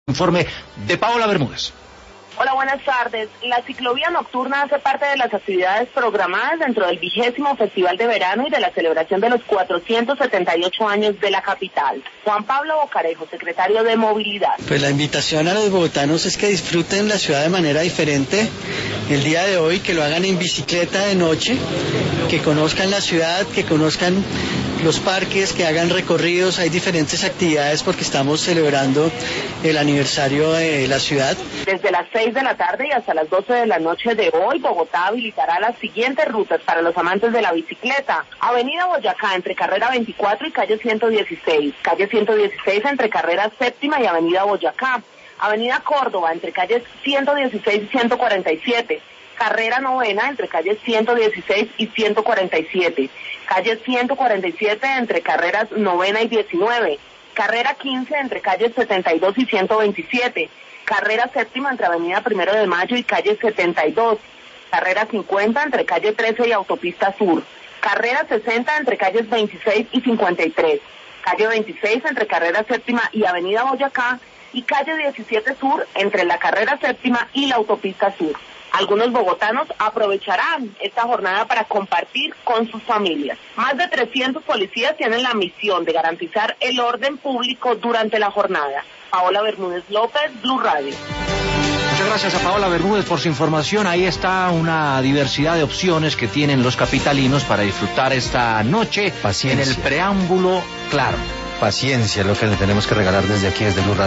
Informe de Paola Bermúdez. Hola, buenas tardes. La ciclovía nocturna hace parte de las actividades programadas dentro del 20º Festival de Verano y de la celebración de los 478 años de la capital. Juan Pablo Bocarejo, secretario de Movilidad. Pues la invitación a los bogotanos es que disfruten la ciudad de manera diferente el día de hoy, que lo hagan en bicicleta de noche, que conozcan la ciudad, que conozcan los parques, que hagan recorridos. Hay diferentes actividades porque estamos celebrando el aniversario de la ciudad. Desde las 6 de la tarde y hasta las 12 de la noche de hoy, Bogotá habilitará las siguientes rutas para los amantes de la bicicleta. Avenida Boyacá entre carrera 24 y calle 116. Calle 116 entre carrera séptima y avenida Boyacá. Avenida Córdoba entre calles 116 y 147. Carrera novena entre calles 116 y 147. Calle 147 entre carreras novena y 19. Carrera 15 entre calles 72 y 127. Carrera séptima entre avenida 1 de Mayo y calle 72. Carrera 50 entre calle 13 y autopista sur. Carrera 60 entre calles 26 y 53. Calle 26 entre carrera séptima y avenida Boyacá. Y calle 17 sur entre la carrera séptima y la autopista sur. Algunos bogotanos aprovecharán esta jornada para compartir con sus familias. Más de 300 policías tienen la misión de garantizar el orden público durante la jornada. Paola Bermúdez López, Blue Radio. Muchas gracias a Paola Bermúdez por su información. Ahí está una diversidad de opciones que tienen los capitalinos para disfrutar esta noche. Paciencia. En el preámbulo, claro. Paciencia, lo que le tenemos que regalar desde aquí, desde Blue Radio.